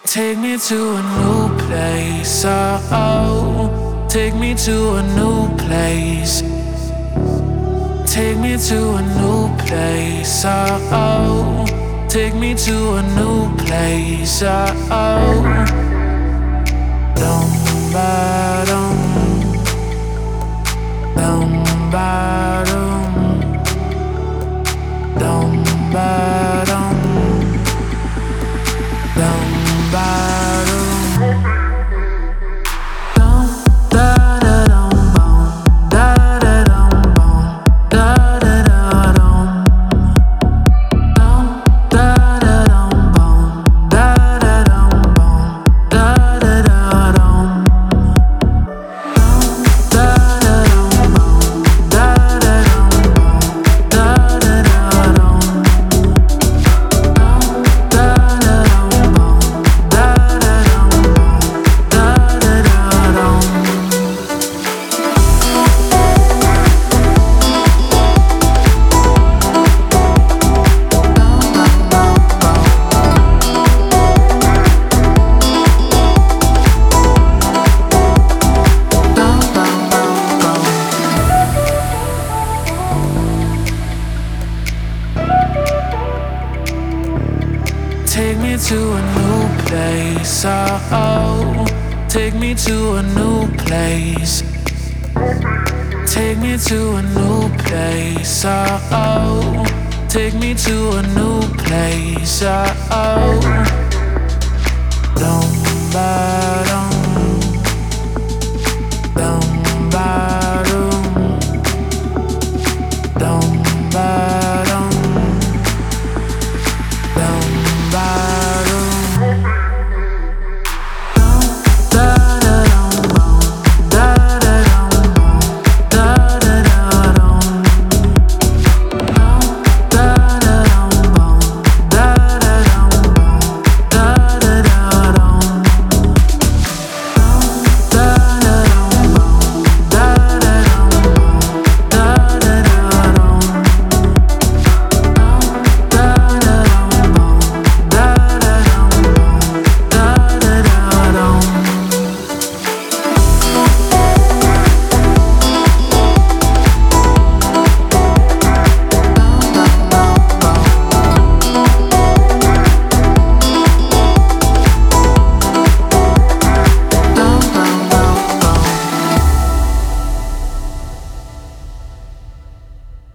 Take me to a new place, oh, take me to a new place. Take me to a new place, oh, take me to a new place, oh. Dum ba dum, dum ba dum, dum ba dum, dum ba dum. Take me to a new place, oh, take me to a new place. Take me to a new place, oh, take me to a new place, oh.